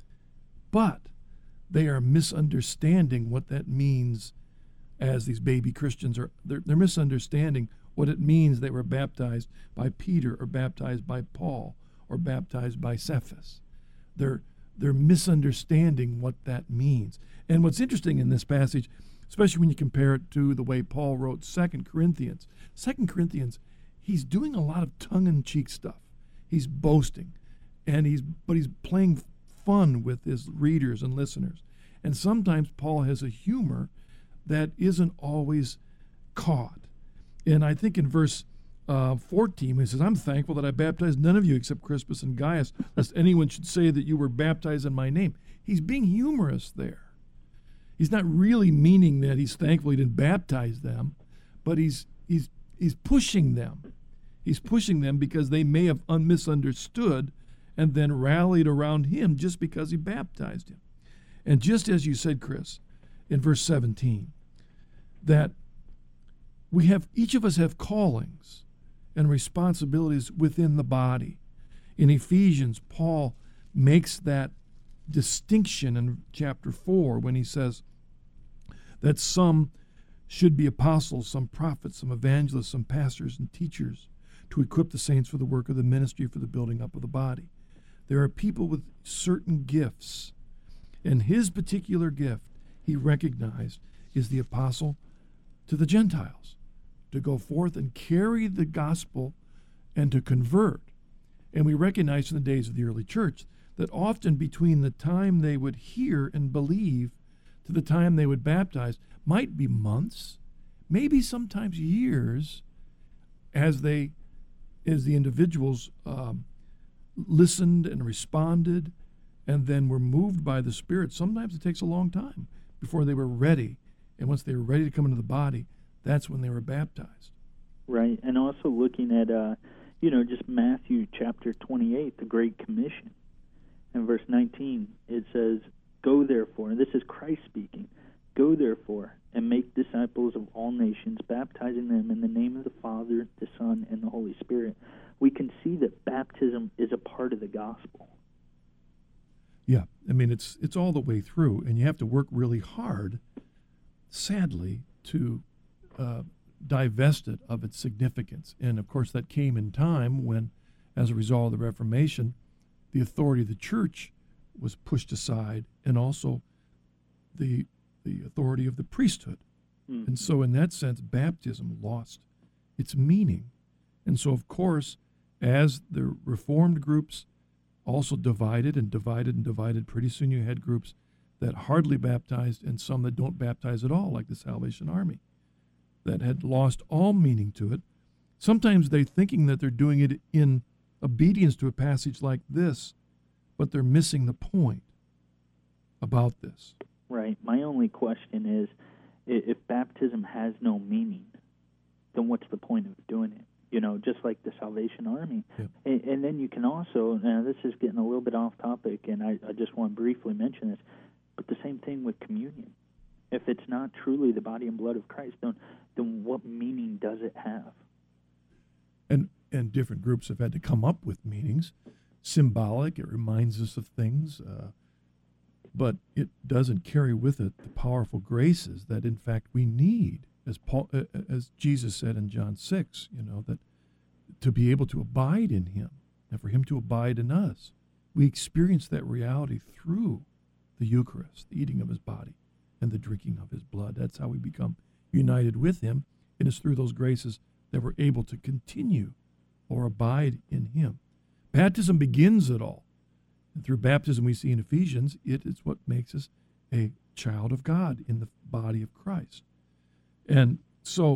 But they are misunderstanding what that means as these baby Christians are. They're, they're misunderstanding what it means they were baptized by Peter or baptized by Paul or baptized by Cephas. They're, they're misunderstanding what that means. And what's interesting in this passage, especially when you compare it to the way Paul wrote Second Corinthians, Second Corinthians, he's doing a lot of tongue-in-cheek stuff. He's boasting, and he's but he's playing fun with his readers and listeners. And sometimes Paul has a humor that isn't always caught. And I think in verse uh, fourteen, he says, I'm thankful that I baptized none of you except Crispus and Gaius, lest anyone should say that you were baptized in my name. He's being humorous there. He's not really meaning that he's thankful he didn't baptize them, but he's he's he's pushing them. He's pushing them because they may have un- misunderstood and then rallied around him just because he baptized him. And just as you said, Chris, in verse seventeen, that we have, each of us have callings and responsibilities within the body. In Ephesians, Paul makes that distinction in chapter four when he says that some should be apostles, some prophets, some evangelists, some pastors and teachers to equip the saints for the work of the ministry, for the building up of the body. There are people with certain gifts, and his particular gift he recognized is the apostle to the Gentiles, to go forth and carry the gospel and to convert. And we recognize in the days of the early church that often between the time they would hear and believe to the time they would baptize might be months, maybe sometimes years, as they, as the individuals um, listened and responded and then were moved by the Spirit. Sometimes it takes a long time before they were ready. And once they were ready to come into the body, that's when they were baptized. Right, and also looking at, uh, you know, just Matthew chapter twenty-eight, the Great Commission. In verse nineteen, it says, Go therefore, and this is Christ speaking, Go therefore and make disciples of all nations, baptizing them in the name of the Father, the Son, and the Holy Spirit. We can see that baptism is a part of the gospel. Yeah, I mean, it's it's all the way through, and you have to work really hard, sadly, to uh, divest it of its significance. And, of course, that came in time when, as a result of the Reformation, the authority of the church was pushed aside, and also the the authority of the priesthood. Mm-hmm. And so in that sense, baptism lost its meaning. And so, of course, as the Reformed groups also divided and divided and divided, pretty soon you had groups that hardly baptized and some that don't baptize at all, like the Salvation Army, that had lost all meaning to it. Sometimes they're thinking that they're doing it in obedience to a passage like this, but they're missing the point about this. Right. My only question is, if baptism has no meaning, then what's the point of doing it? You know, just like the Salvation Army. Yeah. And, and then you can also, now this is getting a little bit off topic, and I, I just want to briefly mention this, but the same thing with communion. If it's not truly the body and blood of Christ, then, then what meaning does it have? And and different groups have had to come up with meanings. Symbolic, it reminds us of things, uh, but it doesn't carry with it the powerful graces that, in fact, we need, as Paul, uh, as Jesus said in John six, you know, that to be able to abide in him and for him to abide in us. We experience that reality through the Eucharist, the eating of his body and the drinking of his blood. That's how we become united with him, and it's through those graces that we're able to continue or abide in him. Baptism begins it all. And through baptism, we see in Ephesians, it is what makes us a child of God in the body of Christ. And so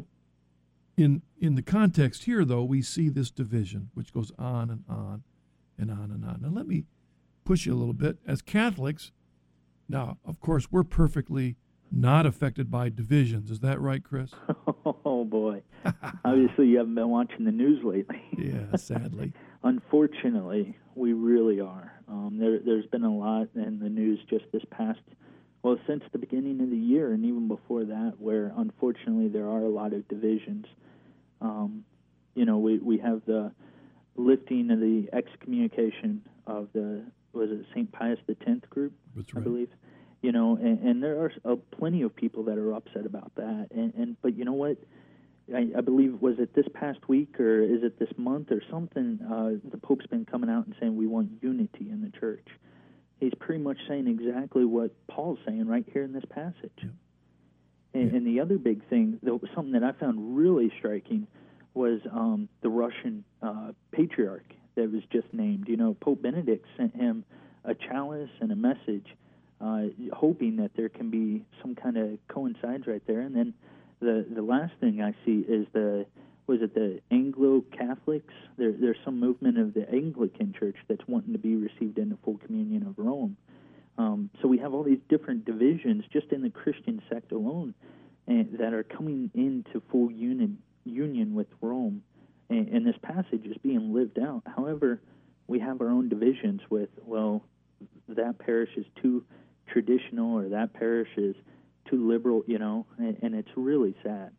in in the context here, though, we see this division, which goes on and on and on and on. And let me push you a little bit. As Catholics, now, of course, we're perfectly not affected by divisions. Is that right, Chris? Oh, boy. Obviously, you haven't been watching the news lately. Yeah, sadly. Unfortunately, we really are. Um, there, there's been a lot in the news just this past, well, since the beginning of the year and even before that, where unfortunately there are a lot of divisions. Um, you know, we, we have the lifting of the excommunication of the, was it Saint Pius the tenth group, That's I right. believe? You know, and, and there are uh, plenty of people that are upset about that. And, and but you know what? I, I believe, was it this past week or is it this month or something, uh, the Pope's been coming out and saying we want unity in the church. He's pretty much saying exactly what Paul's saying right here in this passage. Yeah. And, Yeah. and the other big thing, though, something that I found really striking, was um, the Russian uh, patriarch that was just named. You know, Pope Benedict sent him a chalice and a message, uh, hoping that there can be some kind of coincides right there. And then the the last thing I see is the, was it the Anglo-Catholics? There, there's some movement of the Anglican Church that's wanting to be received into full communion of Rome. Um, so we have all these different divisions just in the Christian sect alone, and, that are coming into full union, union with Rome. And, and this passage is being lived out. However, we have our own divisions with, well, that parish is too traditional or that parish is too liberal, you know, and, and it's really sad.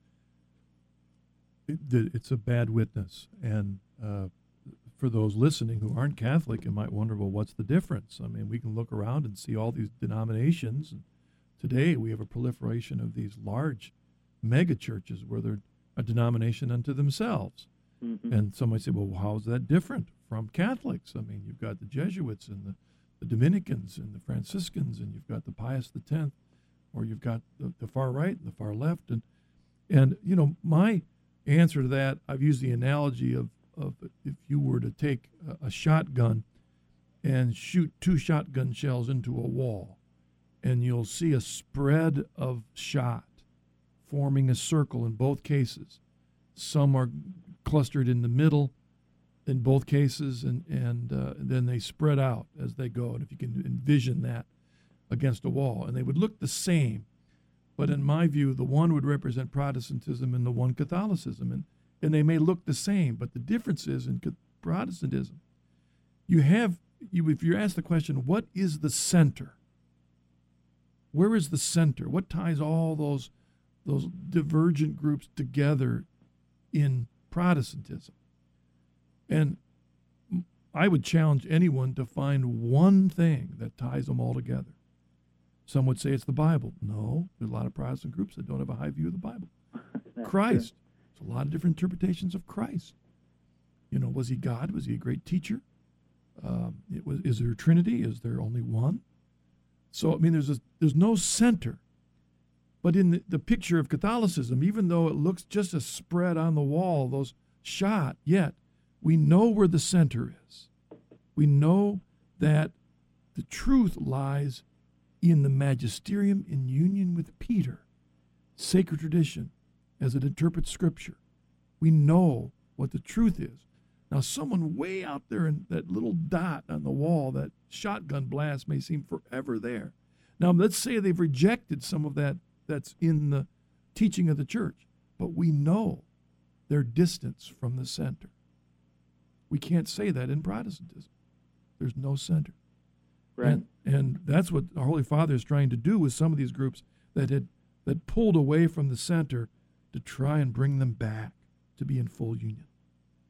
It, it's a bad witness. And uh, for those listening who aren't Catholic and might wonder, well, what's the difference? I mean, we can look around and see all these denominations. And today we have a proliferation of these large mega churches where they're a denomination unto themselves. Mm-hmm. And some might say, well, how is that different from Catholics? I mean, you've got the Jesuits and the, the Dominicans and the Franciscans, and you've got the Pius the tenth, or you've got the, the far right and the far left. And, and you know, my answer to that, I've used the analogy of, of if you were to take a, a shotgun and shoot two shotgun shells into a wall, and you'll see a spread of shot forming a circle in both cases. Some are clustered in the middle in both cases, and, and uh, then they spread out as they go. And if you can envision that against a wall, and they would look the same, but in my view, the one would represent Protestantism and the one Catholicism, and, and they may look the same, but the difference is in Protestantism, you have, you, if you're asked the question, what is the center? Where is the center? What ties all those those divergent groups together in Protestantism? And I would challenge anyone to find one thing that ties them all together. Some would say it's the Bible. No, there's a lot of Protestant groups that don't have a high view of the Bible. Christ. There's a lot of different interpretations of Christ. You know, was he God? Was he a great teacher? Um, it was. Is there a Trinity? Is there only one? So, I mean, there's a, there's no center. But in the, the picture of Catholicism, even though it looks just a spread on the wall, those shot, yet we know where the center is. We know that the truth lies in the magisterium in union with Peter, sacred tradition, as it interprets Scripture. We know what the truth is. Now, someone way out there in that little dot on the wall, that shotgun blast may seem forever there. Now, let's say they've rejected some of that that's in the teaching of the church, but we know their distance from the center. We can't say that in Protestantism. There's no center. Right. And, and that's what our Holy Father is trying to do with some of these groups that had that pulled away from the center to try and bring them back to be in full union.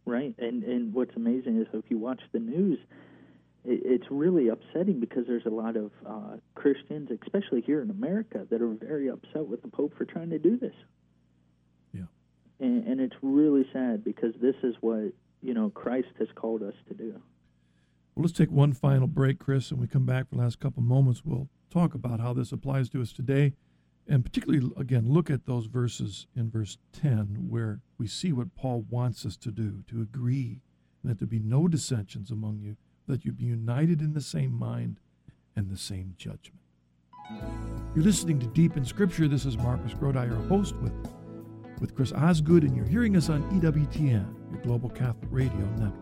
right. And and what's amazing is if you watch the news, it, it's really upsetting because there's a lot of uh, Christians, especially here in America, that are very upset with the Pope for trying to do this. Yeah. And, and it's really sad because this is what, you know, Christ has called us to do. Well, let's take one final break, Chris, and we come back for the last couple moments. We'll talk about how this applies to us today, and particularly, again, look at those verses in verse ten where we see what Paul wants us to do, to agree, and that there be no dissensions among you, that you be united in the same mind and the same judgment. You're listening to Deep in Scripture. This is Marcus Grodi, your host, with, with Chris Osgood, and you're hearing us on E W T N, your Global Catholic Radio Network.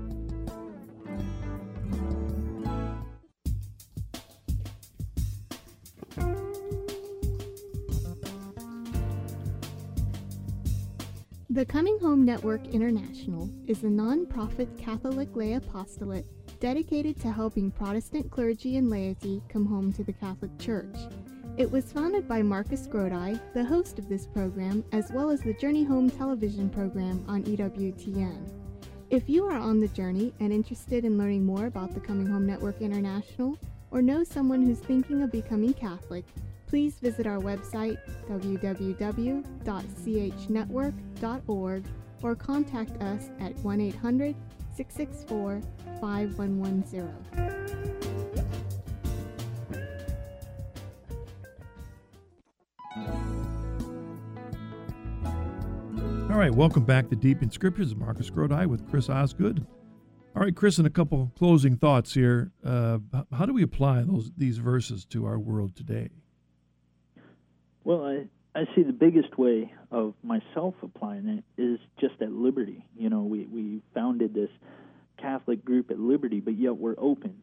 The Coming Home Network International is a non-profit Catholic lay apostolate dedicated to helping Protestant clergy and laity come home to the Catholic Church. It was founded by Marcus Grodi, the host of this program, as well as the Journey Home television program on E W T N. If you are on the journey and interested in learning more about the Coming Home Network International, or know someone who's thinking of becoming Catholic, please visit our website, w w w dot c h network dot org, or contact us at one eight hundred, six six four, five one one zero. All right, welcome back to Deep in Scriptures. Marcus Grodi with Chris Osgood. All right, Chris, and a couple closing thoughts here. Uh, how do we apply those these verses to our world today? Well, I, I see the biggest way of myself applying it is just at Liberty. You know, we, we founded this Catholic group at Liberty, but yet we're open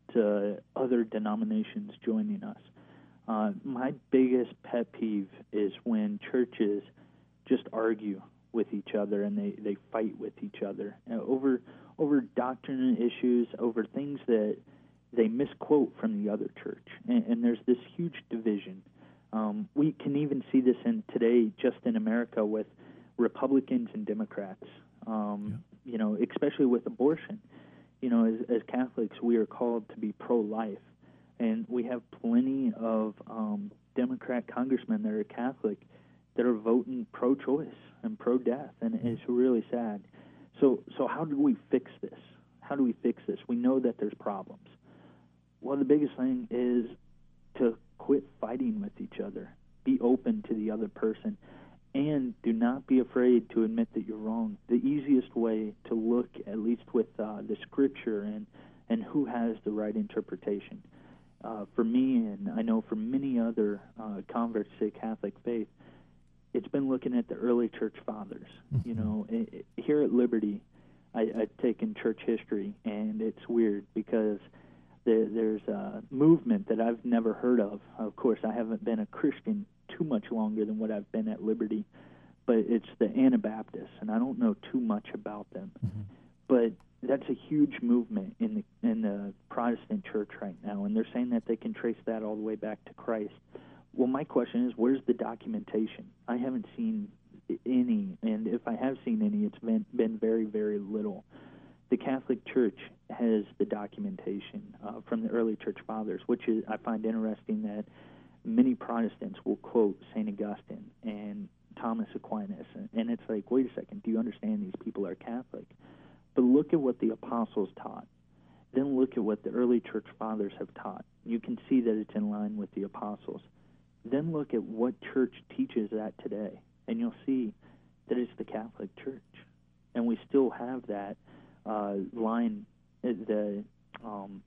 to other denominations joining us. Uh, my biggest pet peeve is when churches just argue with each other and they, they fight with each other uh, over over doctrinal issues, over things that they misquote from the other church. And, and there's this huge division. Um, we can even see this in today, just in America, with Republicans and Democrats. Um, yeah. You know, especially with abortion. You know, as, as Catholics, we are called to be pro-life, and we have plenty of um, Democrat congressmen that are Catholic that are voting pro-choice and pro-death, and it's really sad. So, so how do we fix this? How do we fix this? We know that there's problems. Well, the biggest thing is to quit fighting with each other. Be open to the other person, and do not be afraid to admit that you're wrong. The easiest way to look, at least with uh, the Scripture and, and who has the right interpretation. Uh, for me, and I know for many other uh, converts to the Catholic faith, it's been looking at the early church fathers. Mm-hmm. You know, it, it, here at Liberty, I, I've taken church history, and it's weird because there, there's a movement that I've never heard of. Of course, I haven't been a Christian too much longer than what I've been at Liberty, but it's the Anabaptists, and I don't know too much about them. Mm-hmm. But that's a huge movement in the in the Protestant church right now, and they're saying that they can trace that all the way back to Christ. Well, my question is, where's the documentation? I haven't seen any, and if I have seen any, it's been, been very, very little. The Catholic Church has the documentation uh, from the early church fathers, which is, I find interesting that many Protestants will quote Saint Augustine and Thomas Aquinas, and, and it's like, wait a second, do you understand these people are Catholic? But look at what the apostles taught. Then look at what the early church fathers have taught. You can see that it's in line with the apostles. Then look at what church teaches that today, and you'll see that it's the Catholic Church. And we still have that uh, line, the um,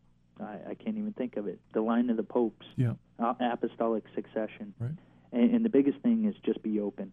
I, I can't even think of it, the line of the popes, yeah. uh, apostolic succession. Right. And, and the biggest thing is just be open.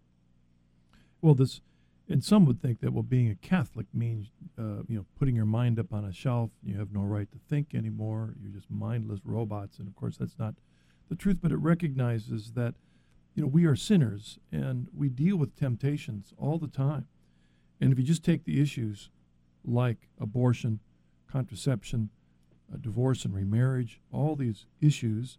Well, this, and some would think that, well, being a Catholic means, uh, you know, putting your mind up on a shelf, you have no right to think anymore, you're just mindless robots, and of course that's not the truth, but it recognizes that, you know, we are sinners and we deal with temptations all the time. And if you just take the issues like abortion, contraception, uh, divorce and remarriage, all these issues,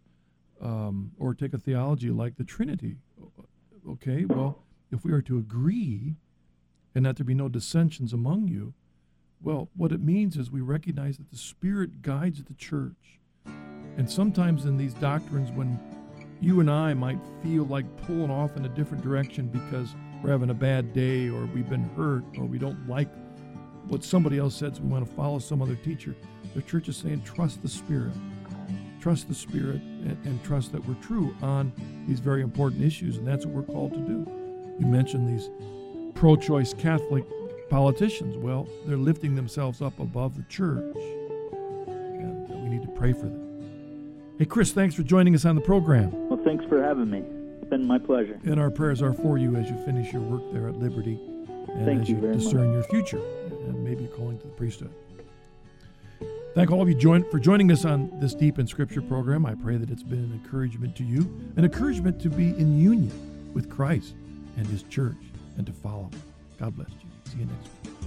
um, or take a theology like the Trinity, okay, well, if we are to agree and that there be no dissensions among you. Well, what it means is we recognize that the Spirit guides the church. And sometimes in these doctrines, when you and I might feel like pulling off in a different direction because we're having a bad day, or we've been hurt, or we don't like what somebody else said, so we want to follow some other teacher, the church is saying, trust the Spirit. Trust the Spirit and, and trust that we're true on these very important issues, and that's what we're called to do. You mentioned these pro-choice Catholic politicians. Well, they're lifting themselves up above the church, and uh, we need to pray for them. Hey, Chris, thanks for joining us on the program. Well, thanks for having me. It's been my pleasure. And our prayers are for you as you finish your work there at Liberty, and Thank as you you, very discern much. your future and maybe a calling to the priesthood. Thank all of you join, for joining us on this Deep in Scripture program. I pray that it's been an encouragement to you, an encouragement to be in union with Christ and His church and to follow Him. God bless you. See you next week.